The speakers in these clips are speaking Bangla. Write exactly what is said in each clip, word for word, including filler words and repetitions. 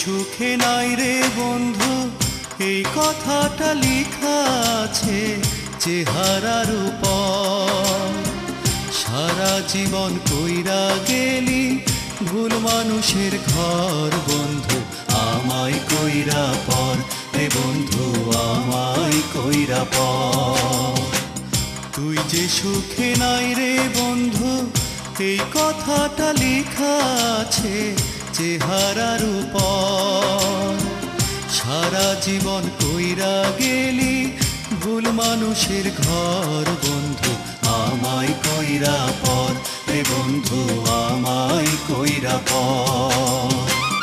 সুখে নাই রে বন্ধু এই কথাটা লেখা আছে চেহারার উপর। সারা জীবন কইরা গেলি ভুল মানুষের ঘর বন্ধু আমায় কইরা পর রে বন্ধু আমায় কইরা পর। তুই যে সুখে নাই রে বন্ধু এই কথাটা লেখা আছে চেহারার উপর। সারা জীবন কইরা গেলি ভুল মানুষের ঘর বন্ধু আমায় কইরা পর রে বন্ধু আমায় কইরা পর।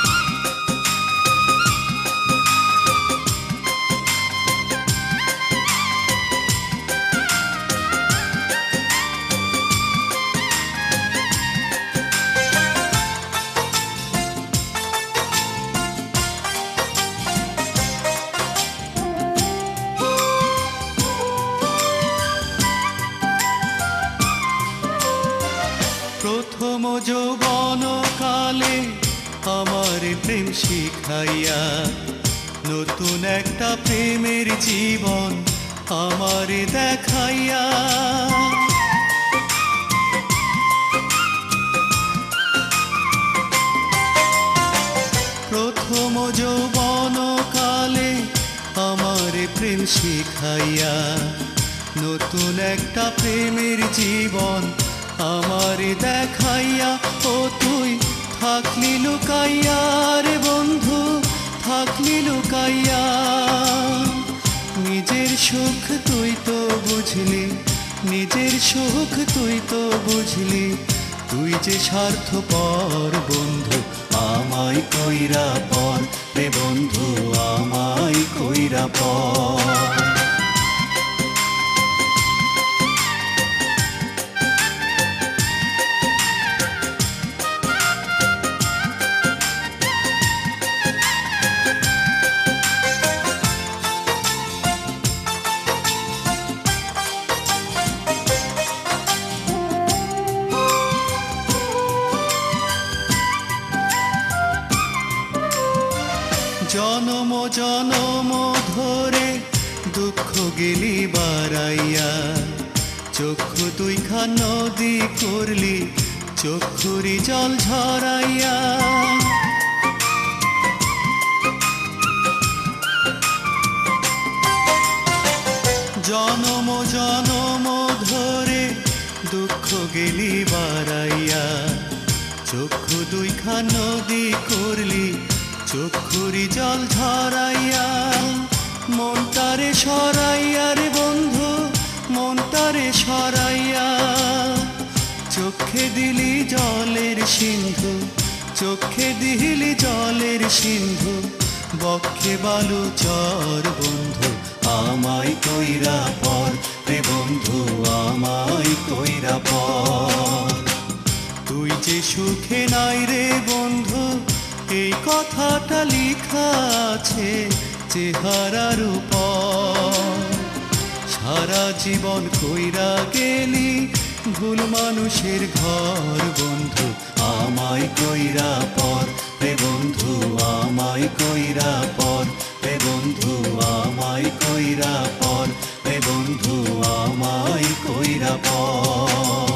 প্রথম যৌবন কালে আমার প্রেম শিখাইয়া নতুন একটা প্রেমের জীবন আমার দেখাইয়া। প্রথম যৌবন কালে আমার প্রেম শিখাইয়া নতুন একটা প্রেমের জীবন আমার দেখাইয়া। ও তুই থাকলি লুকাইয়া রে বন্ধু থাকলি লুকাইয়া। নিজের সুখ তুই তো বুঝলি নিজের সুখ তুই তো বুঝলি তুই যে স্বার্থপর বন্ধু আমায় কইরা পর রে বন্ধু আমায় কইরা পর। জনম জনম ধরে দুঃখ গেলি বাড়াইয়া চক্ষু তুই খান নদী করলি চক্ষুরি জল ঝরাইয়া। জনম জনম ধরে দুঃখ গেলি বাড়াইয়া চক্ষু দুই খান নদী করলি চক্ষুরি জল ঝরাইয়া। মনটারে সরাইয়া রে বন্ধু মনটারে সরাইয়া চোখে দিলি জলের সিন্ধু চোখে দিলি জলের সিন্ধু। বক্ষে বালু চর বন্ধু আমায় কইরা পর রে বন্ধু আমায় কইরা পর। তুই যে সুখে নাই রে বন্ধু এই কথাটা লেখা আছে চেহারার উপর। সারা জীবন কইরা গেলি ভুল মানুষের ঘর বন্ধু আমায় কইরা পর রে বন্ধু আমায় কইরা পর রে বন্ধু আমায় কইরা পর রে বন্ধু আমায় কইরা পর।